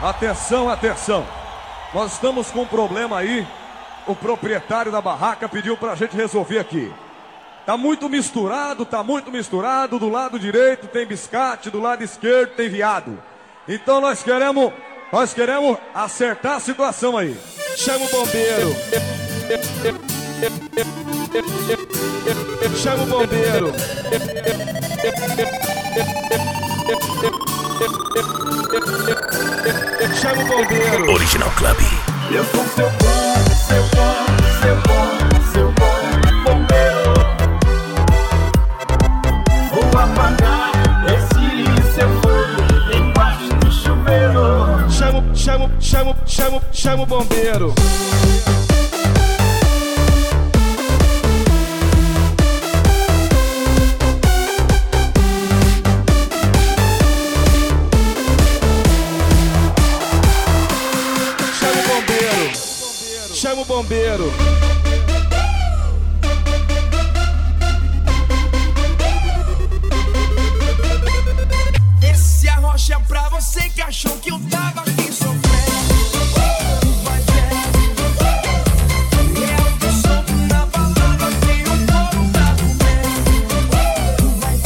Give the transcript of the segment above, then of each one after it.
Atenção, atenção. Nós estamos com um problema aí. O proprietário da barraca pediu pra gente resolver aqui. Tá muito misturado. Do lado direito tem biscate, do lado esquerdo tem viado. Então nós queremos acertar a situação aí. Chama o bombeiro. Chama o bombeiro. Chama o bombeiro. Original Club. Eu sou seu bom bombeiro. Vou apagar esse seu fogo embaixo do chuveiro. Chama o bombeiro. Chama o bombeiro. Esse arrocha é pra você que achou que eu tava aqui sofrendo. Mas é o que solto na balada que o povo tá comendo. Mas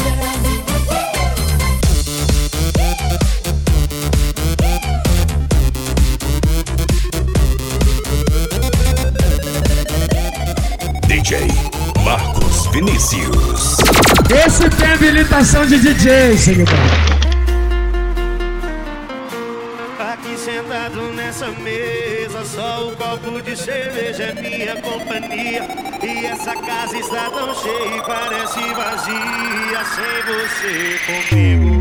DJ Marcos Vinícius. Esse tem habilitação de DJ, seguidor. Aqui sentado nessa mesa, só o copo de cerveja é minha companhia. E essa casa está tão cheia e parece vazia sem você comigo.